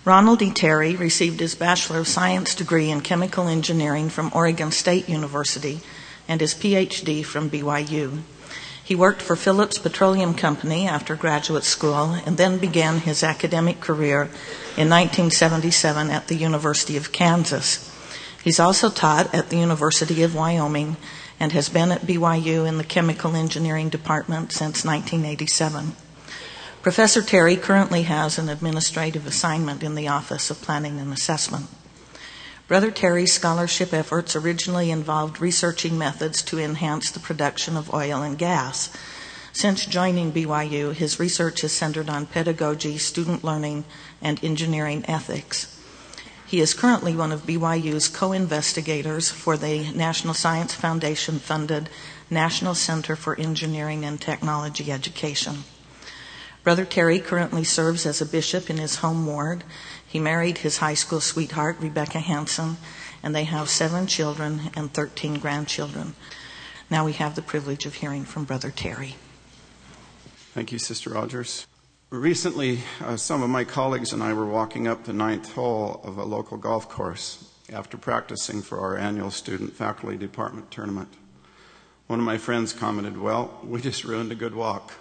Ronald D. Terry received his Bachelor of Science degree in Chemical Engineering from Oregon State University and his Ph.D. from BYU. He worked for Phillips Petroleum Company after graduate school and then began his academic career in 1977 at the University of Kansas. He's also taught at the University of Wyoming and has been at BYU in the Chemical Engineering Department since 1987. Professor Terry currently has an administrative assignment in the Office of Planning and Assessment. Brother Terry's scholarship efforts originally involved researching methods to enhance the production of oil and gas. Since joining BYU, his research is centered on pedagogy, student learning, and engineering ethics. He is currently one of BYU's co-investigators for the National Science Foundation-funded National Center for Engineering and Technology Education. Brother Terry currently serves as a bishop in his home ward. He married his high school sweetheart, Rebecca Hansen, and they have 7 children and 13 grandchildren. Now we have the privilege of hearing from Brother Terry. Thank you, Sister Rogers. Recently, some of my colleagues and I were walking up the 9th hole of a local golf course after practicing for our annual student-faculty department tournament. One of my friends commented, "Well, we just ruined a good walk."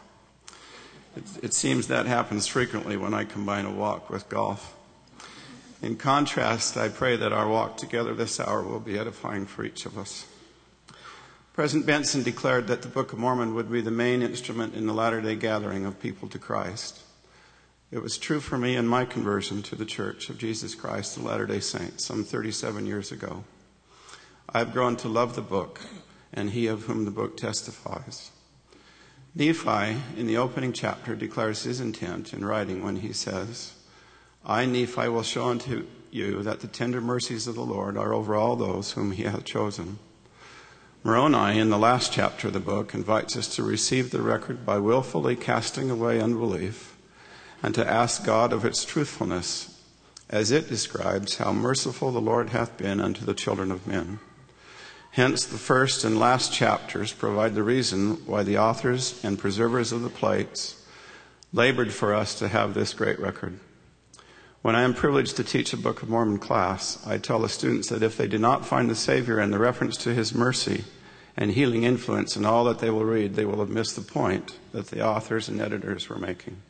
It seems that happens frequently when I combine a walk with golf. In contrast, I pray that our walk together this hour will be edifying for each of us. President Benson declared that the Book of Mormon would be the main instrument in the latter-day gathering of people to Christ. It was true for me in my conversion to the Church of Jesus Christ of Latter-day Saints some 37 years ago. I have grown to love the book and he of whom the book testifies. Nephi, in the opening chapter, declares his intent in writing when he says, "I, Nephi, will show unto you that the tender mercies of the Lord are over all those whom he hath chosen." Moroni, in the last chapter of the book, invites us to receive the record by willfully casting away unbelief and to ask God of its truthfulness, as it describes how merciful the Lord hath been unto the children of men. Hence, the first and last chapters provide the reason why the authors and preservers of the plates labored for us to have this great record. When I am privileged to teach a Book of Mormon class, I tell the students that if they do not find the Savior and the reference to his mercy and healing influence in all that they will read, they will have missed the point that the authors and editors were making.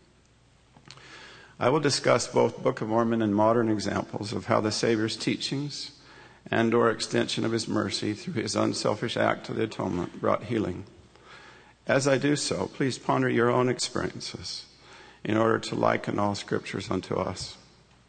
I will discuss both Book of Mormon and modern examples of how the Savior's teachings and or extension of his mercy through his unselfish act of the atonement brought healing. As I do so, please ponder your own experiences in order to liken all scriptures unto us.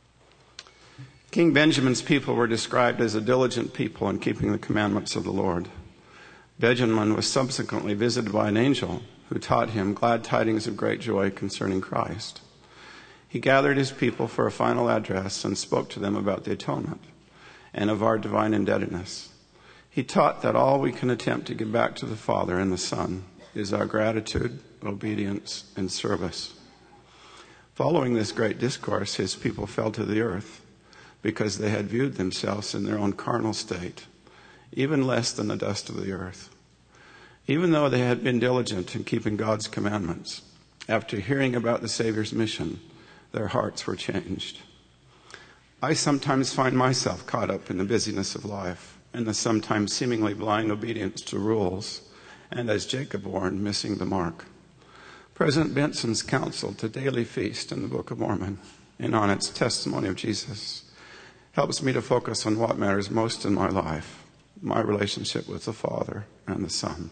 King Benjamin's people were described as a diligent people in keeping the commandments of the Lord. Benjamin was subsequently visited by an angel who taught him glad tidings of great joy concerning Christ. He gathered his people for a final address and spoke to them about the atonement and of our divine indebtedness. He taught that all we can attempt to give back to the Father and the Son is our gratitude, obedience, and service. Following this great discourse, his people fell to the earth because they had viewed themselves in their own carnal state, even less than the dust of the earth. Even though they had been diligent in keeping God's commandments, after hearing about the Savior's mission, their hearts were changed. I sometimes find myself caught up in the busyness of life and the sometimes seemingly blind obedience to rules, and as Jacob warned, missing the mark. President Benson's counsel to daily feast in the Book of Mormon and on its testimony of Jesus helps me to focus on what matters most in my life, my relationship with the Father and the Son.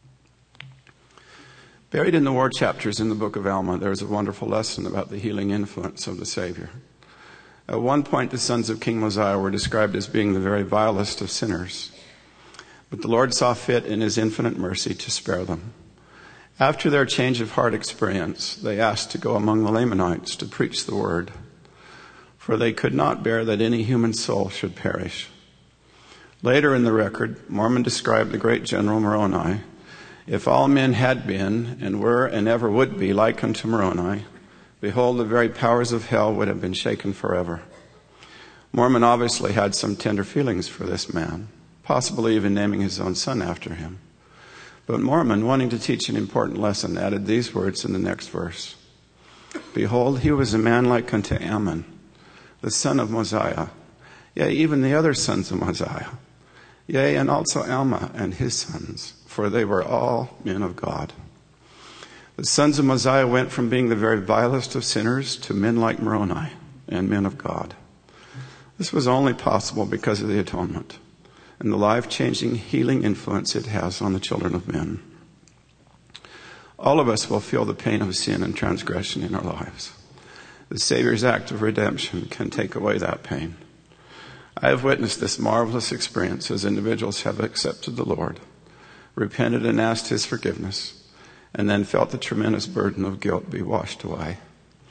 Buried in the war chapters in the book of Alma, there is a wonderful lesson about the healing influence of the Savior. At one point, the sons of King Mosiah were described as being the very vilest of sinners. But the Lord saw fit in his infinite mercy to spare them. After their change of heart experience, they asked to go among the Lamanites to preach the word, for they could not bear that any human soul should perish. Later in the record, Mormon described the great general Moroni. If all men had been and were and ever would be like unto Moroni, behold, the very powers of hell would have been shaken forever. Mormon obviously had some tender feelings for this man, possibly even naming his own son after him. But Mormon, wanting to teach an important lesson, added these words in the next verse. Behold, he was a man like unto Ammon, the son of Mosiah, yea, even the other sons of Mosiah, yea, and also Alma and his sons, for they were all men of God. The sons of Mosiah went from being the very vilest of sinners to men like Moroni and men of God. This was only possible because of the atonement and the life-changing, healing influence it has on the children of men. All of us will feel the pain of sin and transgression in our lives. The Savior's act of redemption can take away that pain. I have witnessed this marvelous experience as individuals have accepted the Lord, repented and asked his forgiveness, and then felt the tremendous burden of guilt be washed away.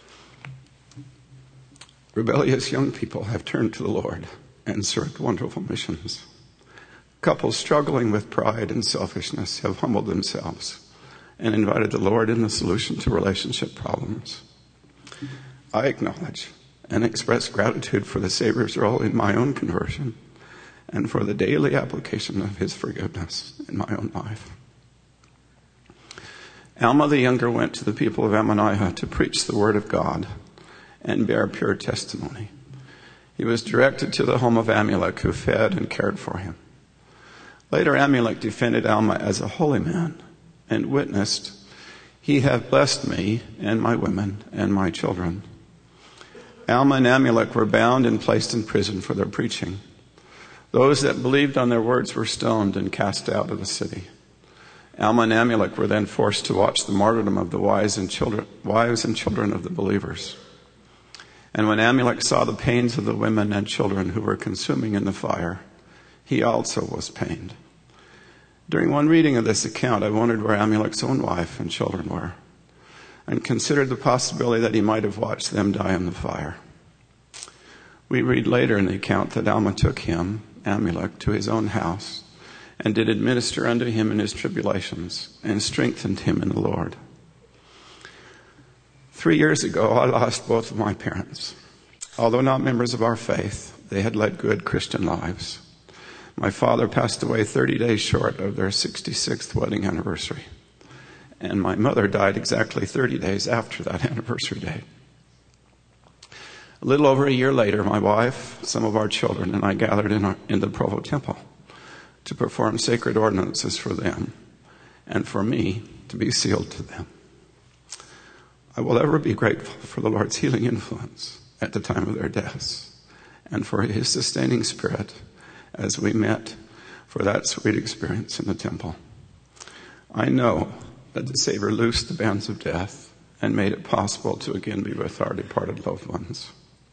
Rebellious young people have turned to the Lord and served wonderful missions. Couples struggling with pride and selfishness have humbled themselves and invited the Lord in the solution to relationship problems. I acknowledge and express gratitude for the Savior's role in my own conversion and for the daily application of his forgiveness in my own life. Alma the younger went to the people of Ammonihah to preach the word of God and bear pure testimony. He was directed to the home of Amulek, who fed and cared for him. Later, Amulek defended Alma as a holy man and witnessed, "He hath blessed me and my women and my children." Alma and Amulek were bound and placed in prison for their preaching. Those that believed on their words were stoned and cast out of the city. Alma and Amulek were then forced to watch the martyrdom of the wives and children of the believers. And when Amulek saw the pains of the women and children who were consuming in the fire, he also was pained. During one reading of this account, I wondered where Amulek's own wife and children were, and considered the possibility that he might have watched them die in the fire. We read later in the account that Alma took him, Amulek, to his own house, and did administer unto him in his tribulations, and strengthened him in the Lord. 3 years ago, I lost both of my parents. Although not members of our faith, they had led good Christian lives. My father passed away 30 days short of their 66th wedding anniversary, and my mother died exactly 30 days after that anniversary date. A little over a year later, my wife, some of our children, and I gathered in the Provo Temple to perform sacred ordinances for them and for me to be sealed to them. I will ever be grateful for the Lord's healing influence at the time of their deaths and for his sustaining spirit as we met for that sweet experience in the temple. I know that the Savior loosed the bands of death and made it possible to again be with our departed loved ones.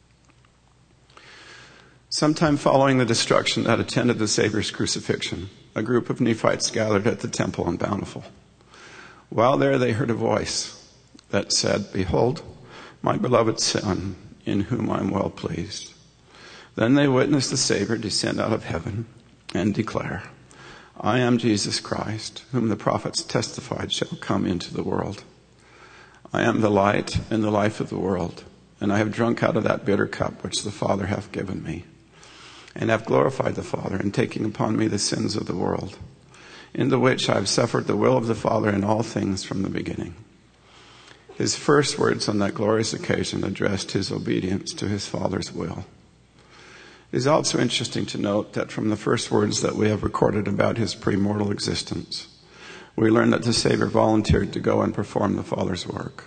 Sometime following the destruction that attended the Savior's crucifixion, a group of Nephites gathered at the temple in Bountiful. While there, they heard a voice that said, "Behold, my beloved Son, in whom I am well pleased." Then they witnessed the Savior descend out of heaven and declare, "I am Jesus Christ, whom the prophets testified shall come into the world. I am the light and the life of the world, and I have drunk out of that bitter cup which the Father hath given me, and have glorified the Father in taking upon me the sins of the world, in the which I have suffered the will of the Father in all things from the beginning." His first words on that glorious occasion addressed his obedience to his Father's will. It is also interesting to note that from the first words that we have recorded about his premortal existence, we learn that the Savior volunteered to go and perform the Father's work.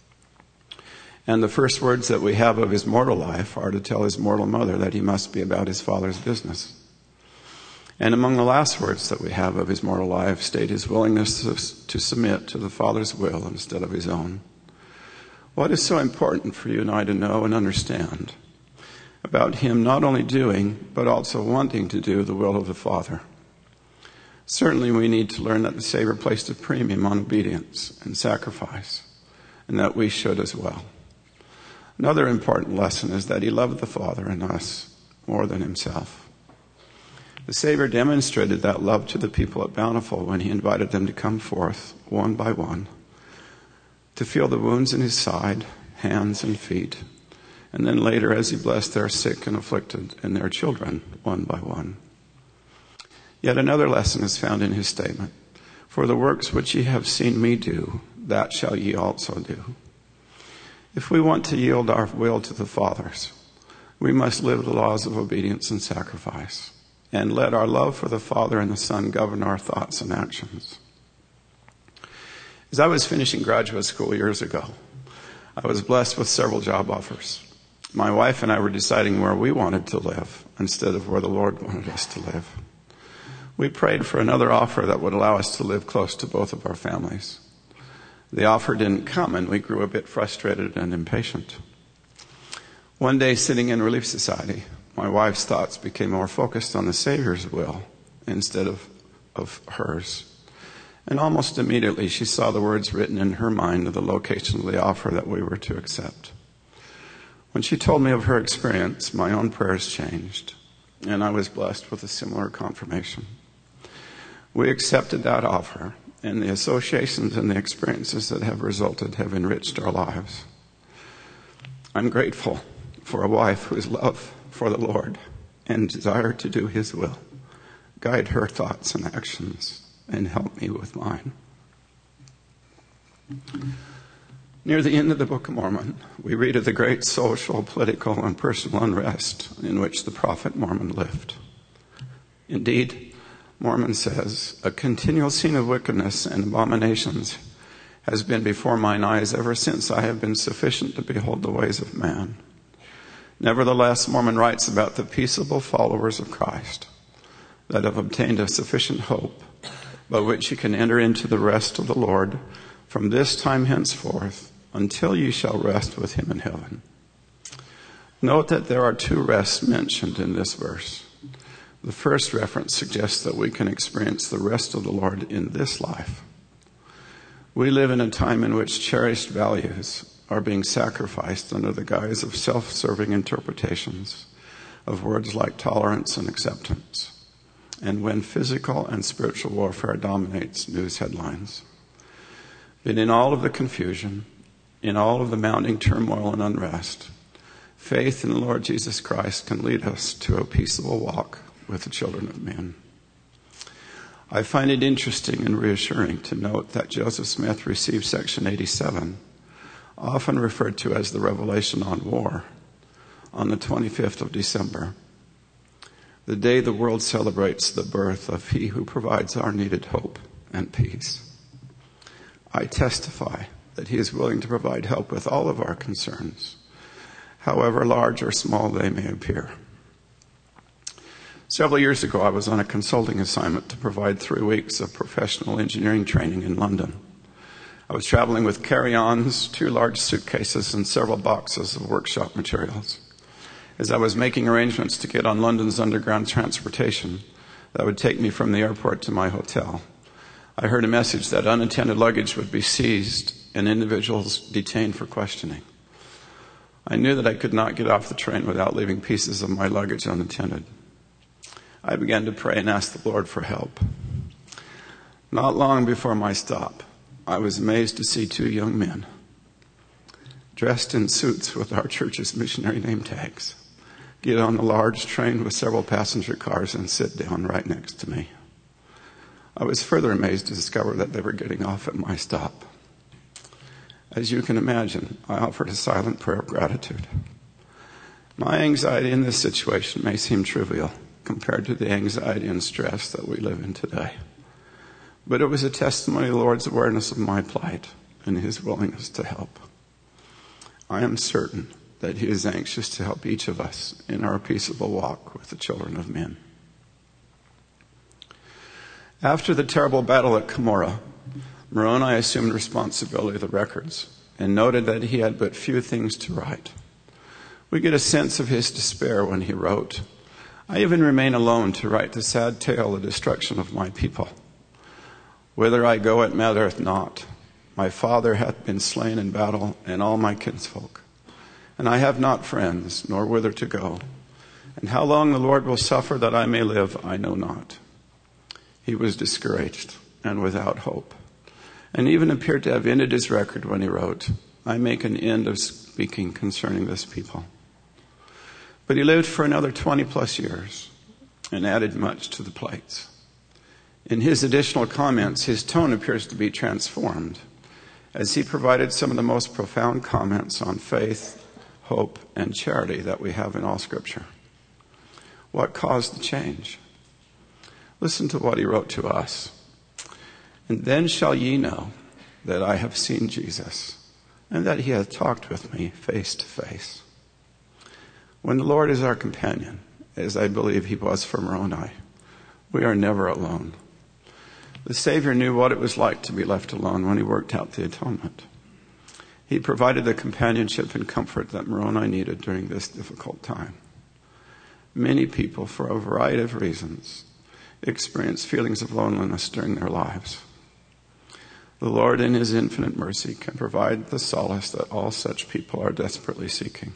And the first words that we have of his mortal life are to tell his mortal mother that he must be about his Father's business. And among the last words that we have of his mortal life state his willingness to submit to the Father's will instead of his own. What is so important for you and I to know and understand about him not only doing, but also wanting to do the will of the Father? Certainly we need to learn that the Savior placed a premium on obedience and sacrifice, and that we should as well. Another important lesson is that he loved the Father and us more than himself. The Savior demonstrated that love to the people at Bountiful when he invited them to come forth one by one to feel the wounds in his side, hands and feet, and then later as he blessed their sick and afflicted and their children one by one. Yet another lesson is found in his statement, "For the works which ye have seen me do, that shall ye also do." If we want to yield our will to the Father's, We must live the laws of obedience and sacrifice, and let our love for the Father and the Son govern our thoughts and actions. As I was finishing graduate school years ago, I was blessed with several job offers. My wife and I were deciding where we wanted to live instead of where the Lord wanted us to live. We prayed for another offer that would allow us to live close to both of our families. The offer didn't come, and we grew a bit frustrated and impatient. One day, sitting in Relief Society, my wife's thoughts became more focused on the Savior's will instead of hers. And almost immediately, she saw the words written in her mind of the location of the offer that we were to accept. When she told me of her experience, my own prayers changed, and I was blessed with a similar confirmation. We accepted that offer, and the associations and the experiences that have resulted have enriched our lives. I'm grateful for a wife whose love for the Lord and desire to do His will guide her thoughts and actions and help me with mine. Near the end of the Book of Mormon, we read of the great social, political, and personal unrest in which the prophet Mormon lived. Indeed, Mormon says, "A continual scene of wickedness and abominations has been before mine eyes ever since I have been sufficient to behold the ways of man." Nevertheless, Mormon writes about the peaceable followers of Christ that have obtained a sufficient hope by which you can enter into the rest of the Lord from this time henceforth until you shall rest with Him in heaven. Note that there are two rests mentioned in this verse. The first reference suggests that we can experience the rest of the Lord in this life. We live in a time in which cherished values are being sacrificed under the guise of self-serving interpretations of words like tolerance and acceptance, and when physical and spiritual warfare dominates news headlines. But in all of the confusion, in all of the mounting turmoil and unrest, faith in the Lord Jesus Christ can lead us to a peaceable walk with the children of men. I find it interesting and reassuring to note that Joseph Smith received Section 87, often referred to as the Revelation on War, on the 25th of December, the day the world celebrates the birth of He who provides our needed hope and peace. I testify that He is willing to provide help with all of our concerns, however large or small they may appear. Several years ago, I was on a consulting assignment to provide 3 weeks of professional engineering training in London. I was traveling with carry-ons, 2 large suitcases, and several boxes of workshop materials. As I was making arrangements to get on London's underground transportation that would take me from the airport to my hotel, I heard a message that unattended luggage would be seized and individuals detained for questioning. I knew that I could not get off the train without leaving pieces of my luggage unattended. I began to pray and ask the Lord for help. Not long before my stop, I was amazed to see 2 young men dressed in suits with our church's missionary name tags get on a large train with several passenger cars and sit down right next to me. I was further amazed to discover that they were getting off at my stop. As you can imagine, I offered a silent prayer of gratitude. My anxiety in this situation may seem trivial compared to the anxiety and stress that we live in today. But it was a testimony of the Lord's awareness of my plight and His willingness to help. I am certain that He is anxious to help each of us in our peaceable walk with the children of men. After the terrible battle at Cumorah, Moroni assumed responsibility of the records and noted that he had but few things to write. We get a sense of his despair when he wrote, "I even remain alone to write the sad tale of the destruction of my people. Whither I go, it mattereth not. My father hath been slain in battle, and all my kinsfolk. And I have not friends, nor whither to go. And how long the Lord will suffer that I may live, I know not." He was discouraged and without hope, and even appeared to have ended his record when he wrote, "I make an end of speaking concerning this people." But he lived for another 20 plus years and added much to the plates. In his additional comments, his tone appears to be transformed as he provided some of the most profound comments on faith, hope, and charity that we have in all Scripture. What caused the change? Listen to what he wrote to us. And then shall ye know that I have seen Jesus, and that he hath talked with me face to face. When the Lord is our companion, as I believe he was for Moroni, we are never alone. The Savior knew what it was like to be left alone when he worked out the atonement. He provided the companionship and comfort that Moroni needed during this difficult time. Many people, for a variety of reasons, experience feelings of loneliness during their lives. The Lord, in his infinite mercy, can provide the solace that all such people are desperately seeking.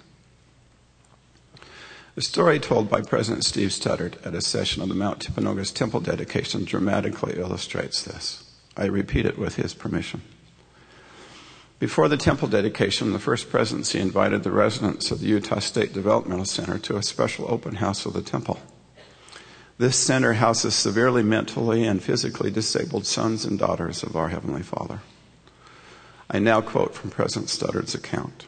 The story told by President Steve Studdert at a session of the Mount Timpanogos temple dedication dramatically illustrates this. I repeat it with his permission. Before the temple dedication, the First Presidency invited the residents of the Utah State Developmental Center to a special open house of the temple. This center houses severely mentally and physically disabled sons and daughters of our Heavenly Father. I now quote from President Studdert's account.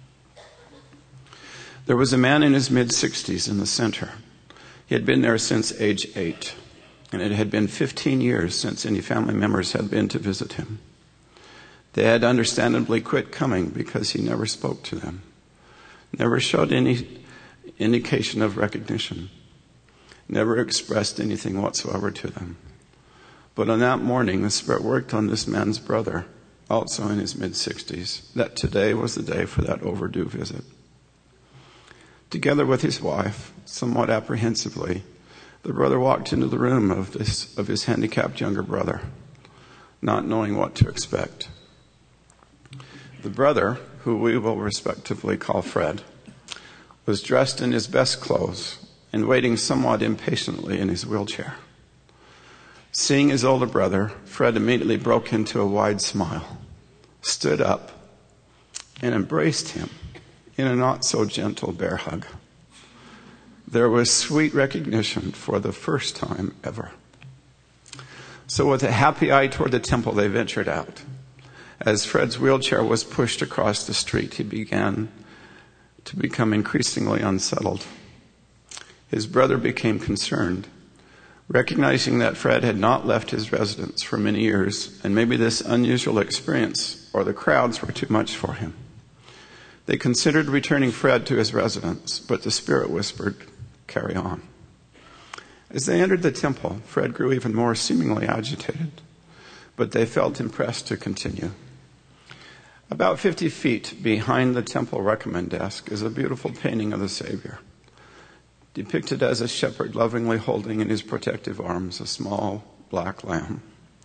There was a man in his mid-60s in the center. He had been there since age 8, and it had been 15 years since any family members had been to visit him. They had understandably quit coming because he never spoke to them, never showed any indication of recognition, never expressed anything whatsoever to them. But on that morning, the Spirit worked on this man's brother, also in his mid-60s, that today was the day for that overdue visit. Together with his wife, somewhat apprehensively, the brother walked into the room of his handicapped younger brother, not knowing what to expect. The brother, who we will respectively call Fred, was dressed in his best clothes and waiting somewhat impatiently in his wheelchair. Seeing his older brother, Fred immediately broke into a wide smile, stood up, and embraced him in a not-so-gentle bear hug. There was sweet recognition for the first time ever. So with a happy eye toward the temple, they ventured out. As Fred's wheelchair was pushed across the street, he began to become increasingly unsettled. His brother became concerned, recognizing that Fred had not left his residence for many years, and maybe this unusual experience or the crowds were too much for him. They considered returning Fred to his residence, but the Spirit whispered, "Carry on." As they entered the temple, Fred grew even more seemingly agitated, but they felt impressed to continue. About 50 feet behind the temple recommend desk is a beautiful painting of the Savior, depicted as a shepherd lovingly holding in his protective arms a small black lamb,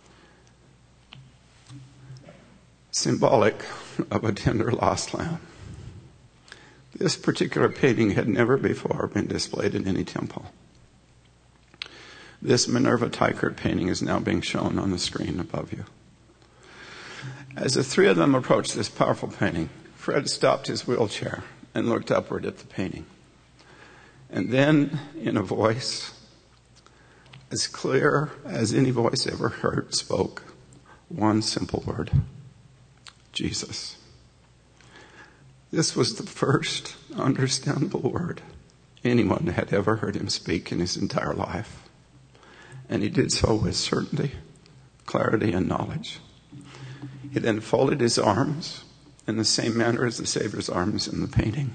symbolic of a tender lost lamb. This particular painting had never before been displayed in any temple. This Minerva Teichert painting is now being shown on the screen above you. As the three of them approached this powerful painting, Fred stopped his wheelchair and looked upward at the painting. And then, in a voice as clear as any voice ever heard, spoke one simple word: Jesus. This was the first understandable word anyone had ever heard him speak in his entire life. And he did so with certainty, clarity, and knowledge. He then folded his arms in the same manner as the Savior's arms in the painting.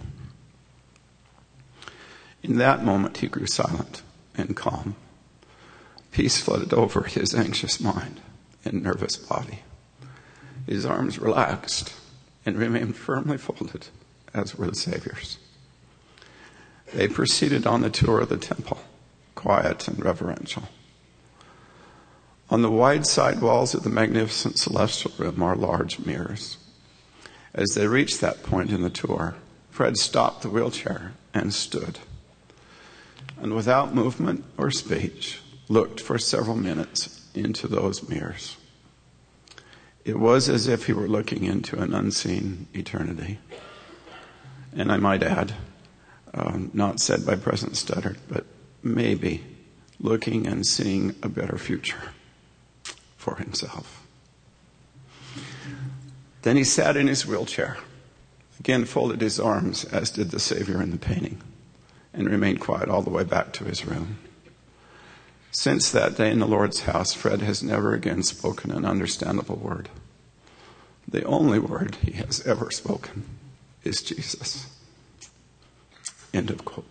In that moment, he grew silent and calm. Peace flooded over his anxious mind and nervous body. His arms relaxed and remained firmly folded, as were the Savior's. They proceeded on the tour of the temple, quiet and reverential. On the wide side walls of the magnificent celestial room are large mirrors. As they reached that point in the tour, Fred stopped the wheelchair and stood, and without movement or speech, looked for several minutes into those mirrors. It was as if he were looking into an unseen eternity. And I might add, not said by President Studdert, but maybe looking and seeing a better future for himself. Then he sat in his wheelchair, again folded his arms, as did the Savior in the painting, and remained quiet all the way back to his room. Since that day in the Lord's house, Fred has never again spoken an understandable word. The only word he has ever spoken is Jesus. End of quote.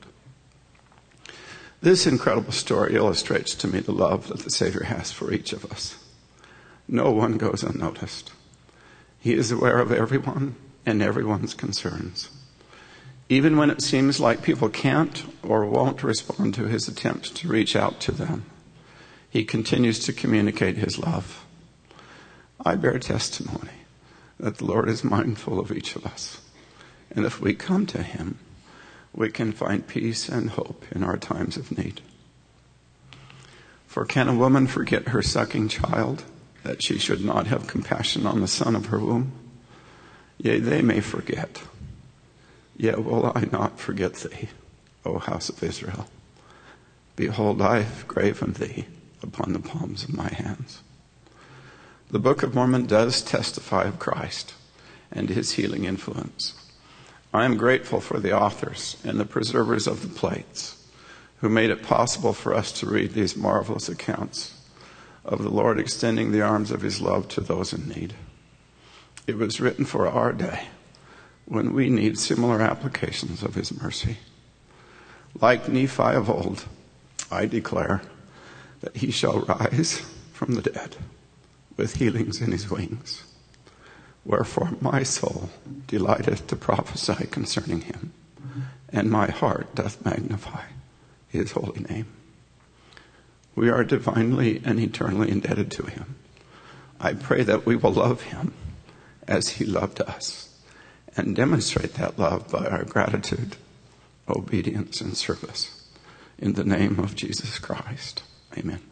This incredible story illustrates to me the love that the Savior has for each of us. No one goes unnoticed. He is aware of everyone and everyone's concerns. Even when it seems like people can't or won't respond to his attempts to reach out to them, he continues to communicate his love. I bear testimony that the Lord is mindful of each of us. And if we come to him, we can find peace and hope in our times of need. For can a woman forget her sucking child, that she should not have compassion on the son of her womb? Yea, they may forget. Yet will I not forget thee, O house of Israel. Behold, I have graven thee upon the palms of my hands. The Book of Mormon does testify of Christ and his healing influence. I am grateful for the authors and the preservers of the plates who made it possible for us to read these marvelous accounts of the Lord extending the arms of his love to those in need. It was written for our day when we need similar applications of his mercy. Like Nephi of old, I declare that he shall rise from the dead with healings in his wings. Wherefore my soul delighteth to prophesy concerning him, and my heart doth magnify his holy name. We are divinely and eternally indebted to him. I pray that we will love him as he loved us, and demonstrate that love by our gratitude, obedience, and service. In the name of Jesus Christ. Amen.